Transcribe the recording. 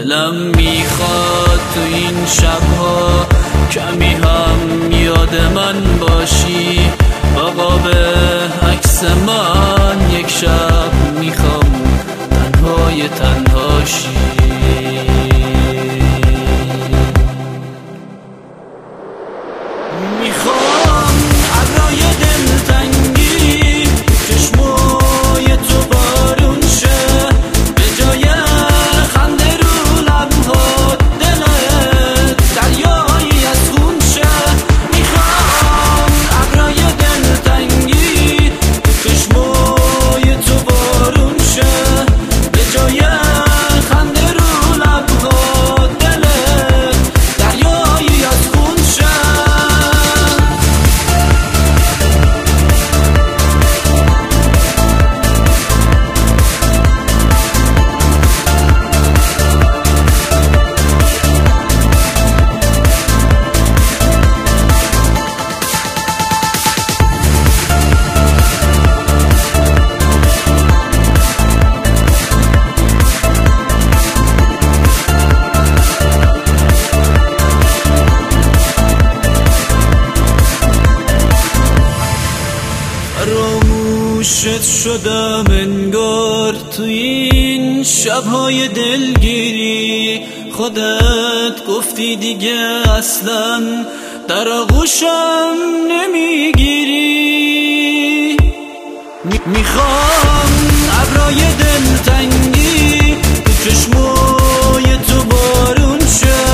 دلم میخواد تو این شبها کمی هم یاد من باشی، آقا به عکس من یک شب میخوام تنهای تنهاشی. میخوام ابرای دلتنگی چشمای تو بارون شه، به جای خنده رو لبهات دلت دریایی از خون شه. میخوام ابرای دلتنگی چشمای تو بارون شه، به جای خنده رو لبهات دلت دریایی از خون شه. فراموشت شدم انگار تو این شبهای دلگیری، خودت گفتی دیگه اصلا در آغوشم نمیگیری. میخوام ابرای دلتنگی تو چشمای تو بارون شه،